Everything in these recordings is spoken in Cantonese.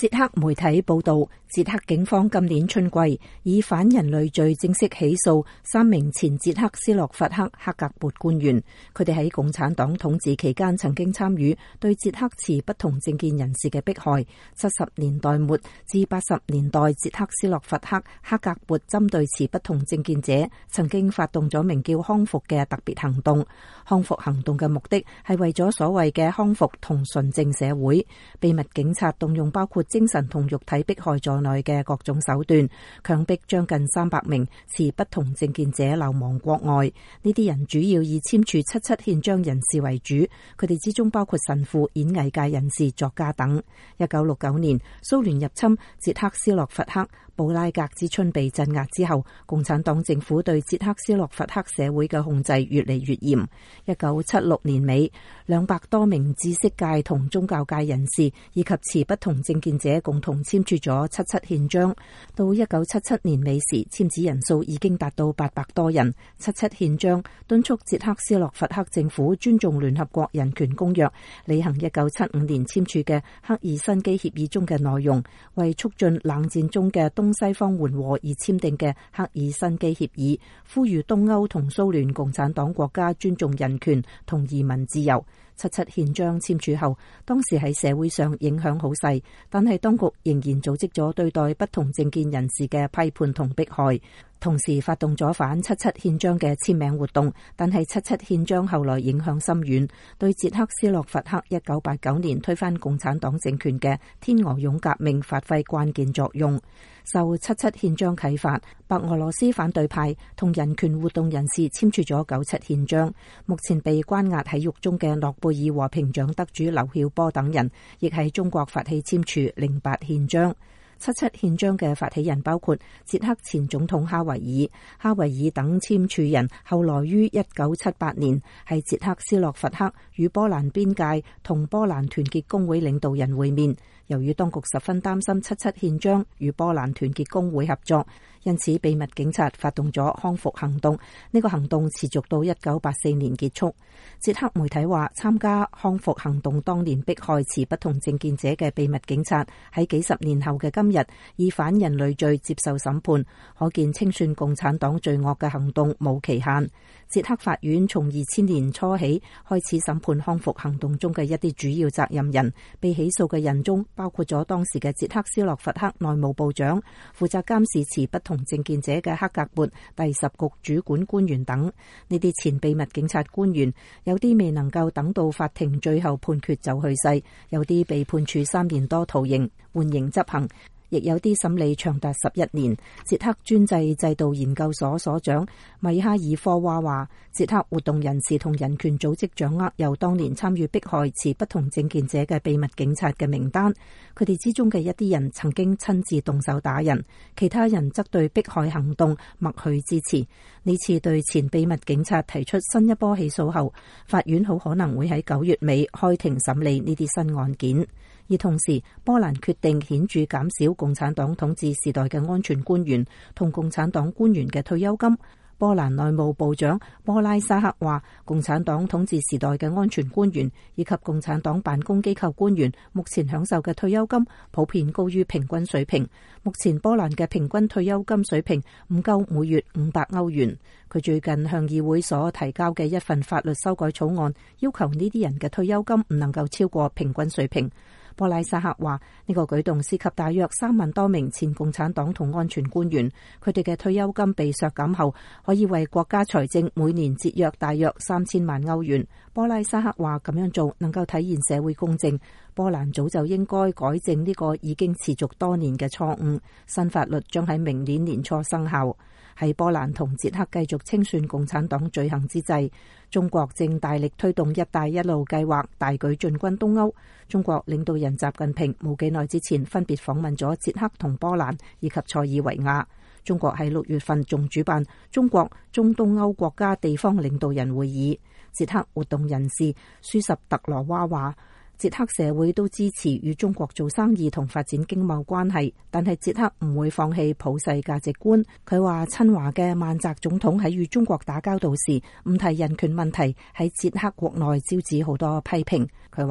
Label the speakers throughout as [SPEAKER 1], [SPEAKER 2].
[SPEAKER 1] 捷克媒體報道，捷克警方今年春季以反人類罪正式起訴3名前捷克斯洛伐克克格勃官員，佢哋喺共產黨統治期間曾經參與對捷克持不同政見人士嘅迫害。70年代末至80年代，捷克斯洛伐克克格勃針對持不同政見者，曾經發動咗名叫康復嘅特別行動。康復行動嘅目的係為咗所謂嘅康復同純正社會。秘密警察動用包括精神同肉體迫害在內嘅各種手段，強迫將近300名持不同政見者流亡國外。呢啲人主要以簽署77憲章人士為主，佢哋之中包括神父、演藝界人士、作家等。1969年，蘇聯入侵捷克斯洛伐克，布拉格之春被鎮壓之後，共產黨政府對捷克斯洛伐克社會嘅控制越嚟越嚴。1976年尾，200多名知識界同宗教界人士以及持不同政見者共同簽署咗77憲章。到1977年尾時，簽字人數已經達到800多人。77憲章敦促捷克斯洛伐克政府尊重聯合國人權公約，履行1975年簽署嘅赫爾辛基協議中嘅內容，為促進冷戰中嘅東西方緩和而簽訂嘅赫爾辛基協議，呼籲東歐同蘇聯共產黨國家尊重人權同移民自由。77憲章簽署後，當時喺社會上影響好細，但係當局仍然組織咗對待不同政見人士嘅批判同迫害，同時發動咗反77憲章嘅簽名活動。但係77憲章後來影響深遠，對捷克斯洛伐克1989年推翻共產黨政權嘅天鵝絨革命發揮關鍵作用。受77憲章啟發，白俄羅斯反對派同人權活動人士簽署咗97憲章。目前被關押喺獄中嘅諾貝爾和平獎得主劉曉波等人，亦喺中國發起簽署08憲章。77憲章嘅發起人包括捷克前總統哈維爾。哈維爾等簽署人後來於1978年喺捷克斯洛伐克與波蘭邊界同波蘭團結工會領導人會面。由於當局十分擔心77憲章與波蘭團結工會合作，因此秘密警察發動咗康復行動。呢個行動持續到1984年結束。捷克媒體話，參加康復行動當年迫害持不同政見者嘅秘密警察，喺幾十年後嘅今日以反人類罪接受審判，可見清算共產黨罪惡嘅行動冇期限。捷克法院從2000年初起開始審判康復行動中嘅一啲主要責任人，被起訴嘅人中包括咗當時嘅捷克斯洛伐克內務部長、負責監視持不同政見者嘅克格勃第10局主管官員等。呢啲前秘密警察官員有啲未能夠等到法庭最後判決就去世，有啲被判處3年多徒刑緩刑執行，亦有啲審理長達11年。捷克專制制度研究所所長米哈爾科娃話，捷克活動人士同人權組織掌握由當年參與迫害持不同政見者嘅秘密警察嘅名單，佢哋之中嘅一啲人曾經親自動手打人，其他人則對迫害行動默許支持。呢次對前秘密警察提出新一波起訴後，法院好可能會喺9月尾開庭審理呢啲新案件。而同時，波蘭決定顯著減少共產黨統治時代嘅安全官員同共產黨官員嘅退休金。波蘭內務部長波拉沙克話，共產黨統治時代嘅安全官員以及共產黨辦公機構官員目前享受嘅退休金普遍高於平均水平。目前波蘭嘅平均退休金水平唔夠每月500歐元。佢最近向議會所提交嘅一份法律修改草案，要求呢啲人嘅退休金唔能夠超過平均水平。波拉沙克話，呢個舉動涉及大約3萬多名前共產黨同安全官員，佢哋嘅退休金被削減後，可以為國家財政每年節約大約3000萬歐元。波拉沙克話，咁樣做能夠體現社會公正。波蘭早就應該改正呢個已經持續多年嘅錯誤。新法律將喺明年年初生效。喺波蘭同捷克繼續清算共產黨罪行之際，中國正大力推動一帶一路計劃，大舉進軍東歐。中國領導人習近平冇幾耐之前分別訪問咗捷克同波蘭以及塞爾維亞。中國喺6月份仲主辦中國中東歐國家地方領導人會議。捷克活動人士舒什特羅娃話，捷克社會都支持與中國做生意同發展經貿關係，但係捷克唔會放棄普世價值觀。佢話親華嘅曼澤總統喺與中國打交道時唔提人權問題，喺捷克國內招致好多批評。佢話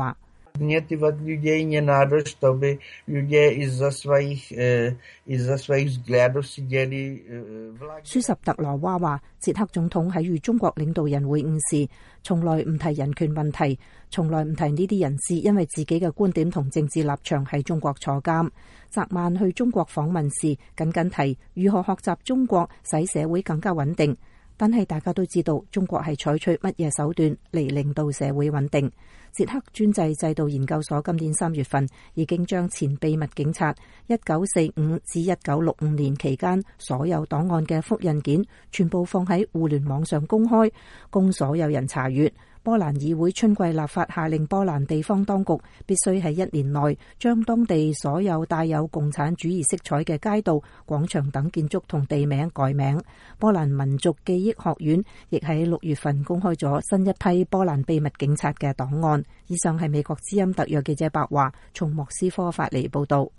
[SPEAKER 1] 舒什特羅娃話，捷克總統喺與中國領導人會晤時，從來唔提人權問題，從來唔提呢啲人士因為自己嘅觀點同政治立場喺中國坐監。澤曼去中國訪問時，僅僅提如何學習中國使社會更加穩定。但係大家都知道，中國係採取乜嘢手段嚟令到社會穩定。捷克專制制度研究所今年3月份已經將前秘密警察1945至1965年期間所有檔案嘅複印件全部放喺互聯網上公開，供所有人查閱。波蘭議會春季立法下令波蘭地方當局必須喺1年內將當地所有帶有共產主義色彩嘅街道、廣場等建築同地名改名。波蘭民族記憶學院亦喺6月份公開咗新一批波蘭秘密警察嘅檔案。以上係美國之音特約記者白華從莫斯科發嚟報道。